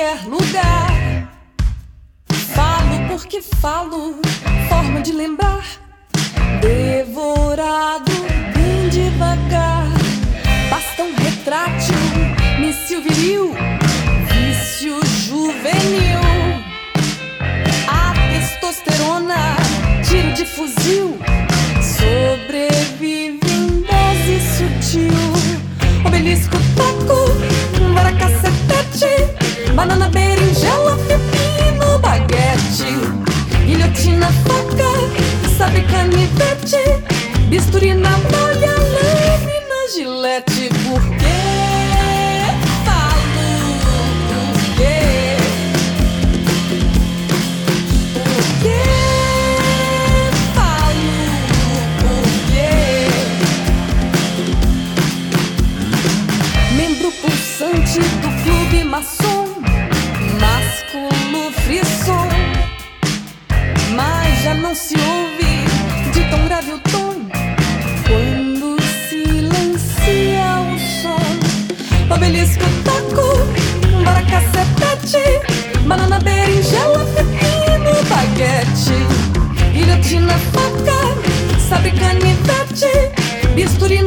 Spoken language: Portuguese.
qualquer lugar. Falo porque falo, forma de lembrar. Devorado bem devagar. Basta um retrátil, míssil viril, vício juvenil. A testosterona, tiro de fuzil, sobrevive em dose sutil. Obelisco, taco, varacacetete, banana, berinjela, pepino, baguete, guilhotina, faca, sabe, canivete, bisturi na malha, lâmina, gilete. Por que falo? Por quê? Por que falo? Por quê? Membro pulsante do clube maçom, másculo frisson, mas já não se ouve de tão grave o tom quando silencia o som. Obelisco, taco, varacacetete, banana, berinjela, pepino, baguete, guilhotina, faca, sabe, canivete, bisturi